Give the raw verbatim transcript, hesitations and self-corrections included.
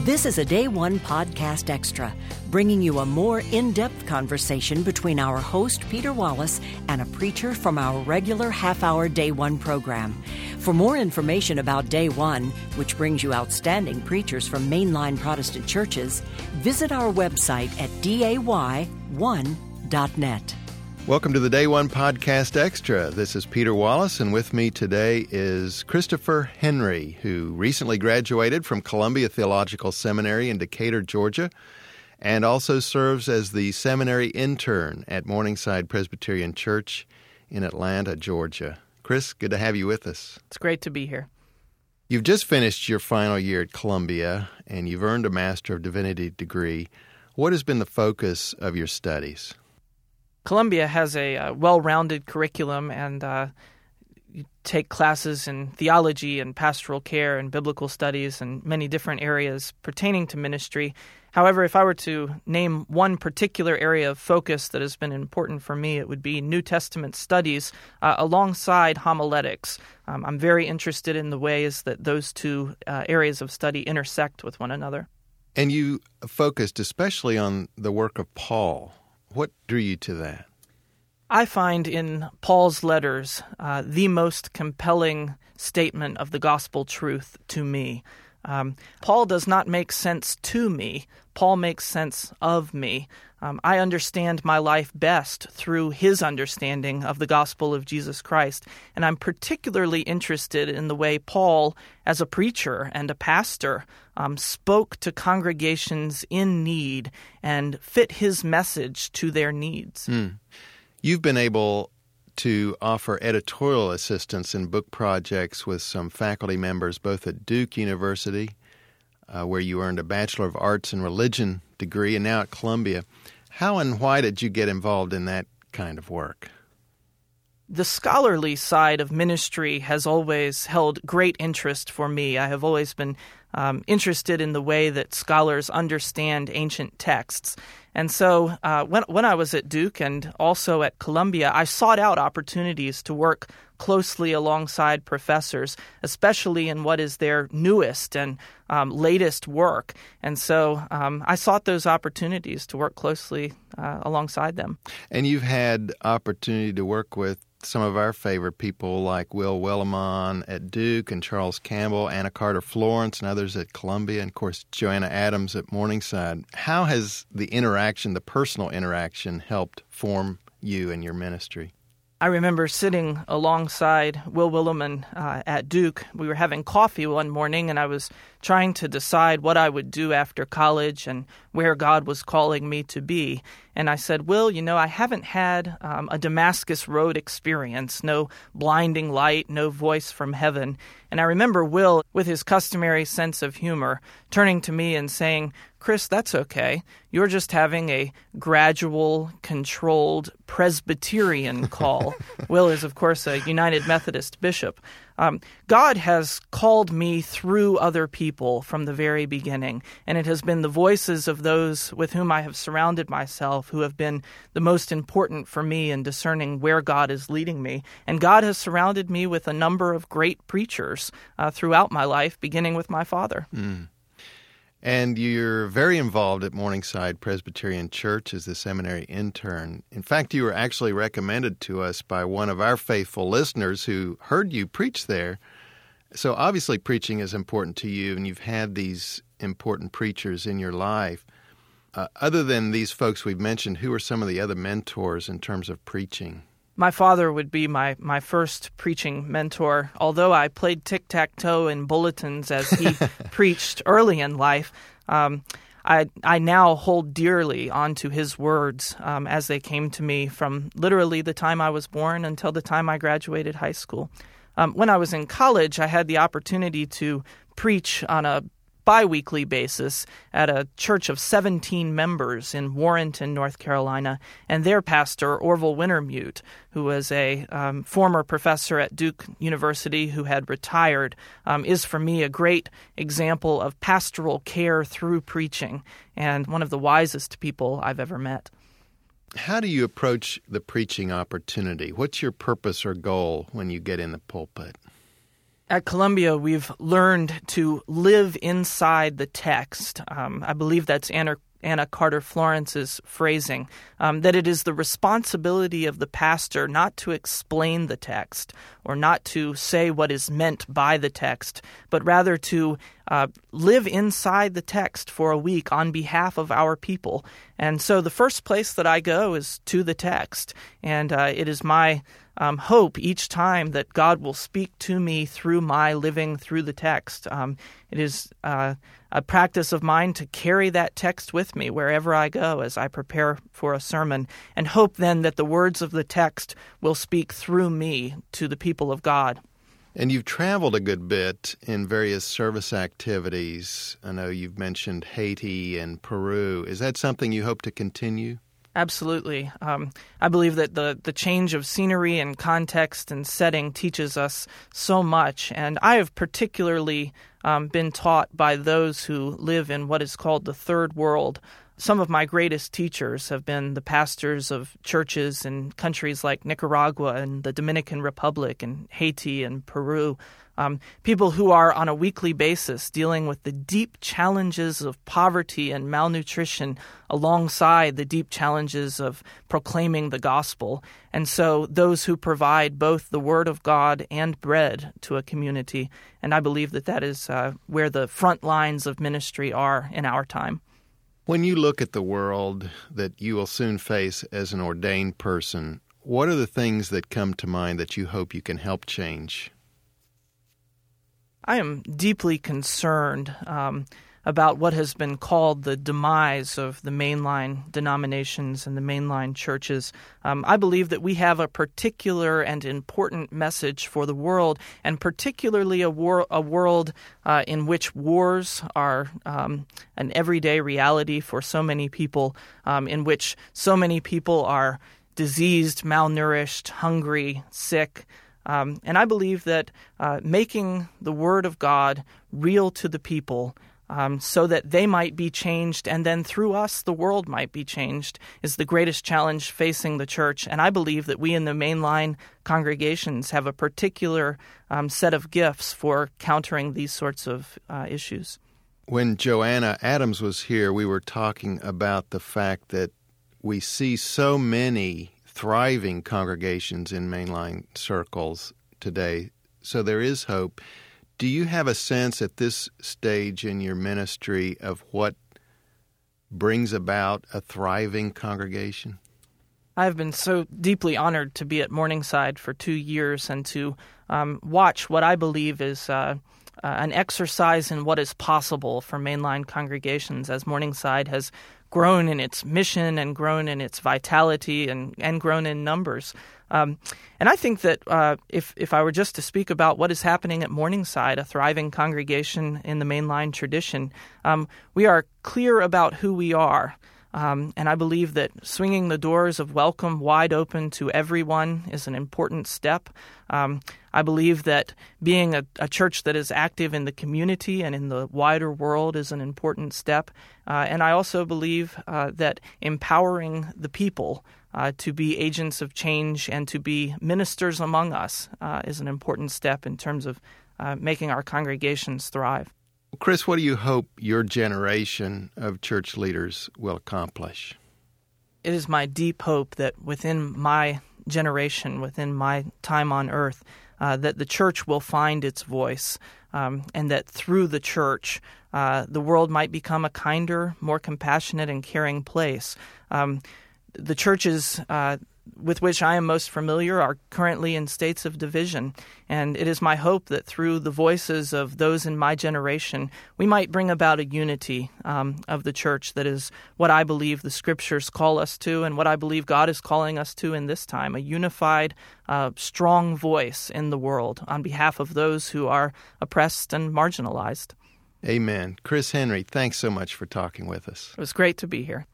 This is a Day One Podcast Extra, bringing you a more in-depth conversation between our host, Peter Wallace, and a preacher from our regular half-hour Day One program. For more information about Day One, which brings you outstanding preachers from mainline Protestant churches, visit our website at D A Y one dot net. Welcome to the Day One Podcast Extra. This is Peter Wallace, and with me today is Christopher Henry, who recently graduated from Columbia Theological Seminary in Decatur, Georgia, and also serves as the seminary intern at Morningside Presbyterian Church in Atlanta, Georgia. Chris, good to have you with us. It's great to be here. You've just finished your final year at Columbia, and you've earned a Master of Divinity degree. What has been the focus of your studies? Columbia has a uh, well-rounded curriculum, and uh, you take classes in theology and pastoral care and biblical studies and many different areas pertaining to ministry. However, if I were to name one particular area of focus that has been important for me, it would be New Testament studies uh, alongside homiletics. Um, I'm very interested in the ways that those two uh, areas of study intersect with one another. And you focused especially on the work of Paul. What drew you to that? I find in Paul's letters uh, the most compelling statement of the gospel truth to me. Um, Paul does not make sense to me. Paul makes sense of me. Um, I understand my life best through his understanding of the gospel of Jesus Christ. And I'm particularly interested in the way Paul, as a preacher and a pastor, um, spoke to congregations in need and fit his message to their needs. Mm. You've been able to offer editorial assistance in book projects with some faculty members both at Duke University, uh, where you earned a Bachelor of Arts in Religion degree, and now at Columbia. How and why did you get involved in that kind of work? The scholarly side of ministry has always held great interest for me. I have always been um, interested in the way that scholars understand ancient texts. And so uh, when when I was at Duke and also at Columbia, I sought out opportunities to work closely alongside professors, especially in what is their newest and um, latest work. And so um, I sought those opportunities to work closely uh, alongside them. And you've had opportunity to work with some of our favorite people like Will Willimon at Duke and Charles Campbell, Anna Carter Florence, and others at Columbia, and of course Joanna Adams at Morningside. How has the interaction, the personal interaction, helped form you and your ministry? I remember sitting alongside Will Willimon uh, at Duke. We were having coffee one morning, and I was trying to decide what I would do after college and where God was calling me to be. And I said, Will, you know, I haven't had um, a Damascus Road experience, no blinding light, no voice from heaven. And I remember Will, with his customary sense of humor, turning to me and saying, Chris, that's okay. You're just having a gradual, controlled Presbyterian call. Will is, of course, a United Methodist bishop. Um, God has called me through other people from the very beginning, and it has been the voices of those with whom I have surrounded myself who have been the most important for me in discerning where God is leading me. And God has surrounded me with a number of great preachers uh, throughout my life, beginning with my father. Mm. And you're very involved at Morningside Presbyterian Church as the seminary intern. In fact, you were actually recommended to us by one of our faithful listeners who heard you preach there. So obviously preaching is important to you, and you've had these important preachers in your life. Uh, other than these folks we've mentioned, who are some of the other mentors in terms of preaching? My father would be my, my first preaching mentor. Although I played tic-tac-toe in bulletins as he preached early in life, um, I I now hold dearly onto his words um, as they came to me from literally the time I was born until the time I graduated high school. Um, when I was in college, I had the opportunity to preach on a bi-weekly basis at a church of seventeen members in Warrenton, North Carolina, and their pastor, Orville Wintermute, who was a um, former professor at Duke University who had retired, um, is for me a great example of pastoral care through preaching and one of the wisest people I've ever met. How do you approach the preaching opportunity? What's your purpose or goal when you get in the pulpit? At Columbia, we've learned to live inside the text. Um, I believe that's Anna, Anna Carter Florence's phrasing, um, that it is the responsibility of the pastor not to explain the text or not to say what is meant by the text, but rather to uh, live inside the text for a week on behalf of our people. And so the first place that I go is to the text, and uh, it is my Um, hope each time that God will speak to me through my living through the text. Um, it is uh, a practice of mine to carry that text with me wherever I go as I prepare for a sermon, and hope then that the words of the text will speak through me to the people of God. And you've traveled a good bit in various service activities. I know you've mentioned Haiti and Peru. Is that something you hope to continue? Absolutely. Um, I believe that the, the change of scenery and context and setting teaches us so much. And I have particularly um, been taught by those who live in what is called the third world. Some of my greatest teachers have been the pastors of churches in countries like Nicaragua and the Dominican Republic and Haiti and Peru. Um, people who are on a weekly basis dealing with the deep challenges of poverty and malnutrition alongside the deep challenges of proclaiming the gospel. And so those who provide both the word of God and bread to a community. And I believe that that is uh, where the front lines of ministry are in our time. When you look at the world that you will soon face as an ordained person, what are the things that come to mind that you hope you can help change? I am deeply concerned um, about what has been called the demise of the mainline denominations and the mainline churches. Um, I believe that we have a particular and important message for the world, and particularly a, war, a world uh, in which wars are um, an everyday reality for so many people, um, in which so many people are diseased, malnourished, hungry, sick. Um, and I believe that uh, making the Word of God real to the people um, so that they might be changed, and then through us the world might be changed, is the greatest challenge facing the church. And I believe that we in the mainline congregations have a particular um, set of gifts for countering these sorts of uh, issues. When Joanna Adams was here, we were talking about the fact that we see so many thriving congregations in mainline circles today, so there is hope. Do you have a sense at this stage in your ministry of what brings about a thriving congregation? I've been so deeply honored to be at Morningside for two years and to um, watch what I believe is uh, uh, an exercise in what is possible for mainline congregations as Morningside has grown in its mission and grown in its vitality and, and grown in numbers. Um, and I think that uh, if, if I were just to speak about what is happening at Morningside, a thriving congregation in the mainline tradition, um, we are clear about who we are. Um, and I believe that swinging the doors of welcome wide open to everyone is an important step. Um, I believe that being a, a church that is active in the community and in the wider world is an important step. Uh, and I also believe uh, that empowering the people uh, to be agents of change and to be ministers among us uh, is an important step in terms of uh, making our congregations thrive. Chris, what do you hope your generation of church leaders will accomplish? It is my deep hope that within my generation, within my time on earth, uh, that the church will find its voice, um, and that through the church, uh, the world might become a kinder, more compassionate and caring place. Um, the churches uh, with which I am most familiar are currently in states of division, and it is my hope that through the voices of those in my generation, we might bring about a unity um, of the church that is what I believe the Scriptures call us to and what I believe God is calling us to in this time, a unified, uh, strong voice in the world on behalf of those who are oppressed and marginalized. Amen. Chris Henry, thanks so much for talking with us. It was great to be here.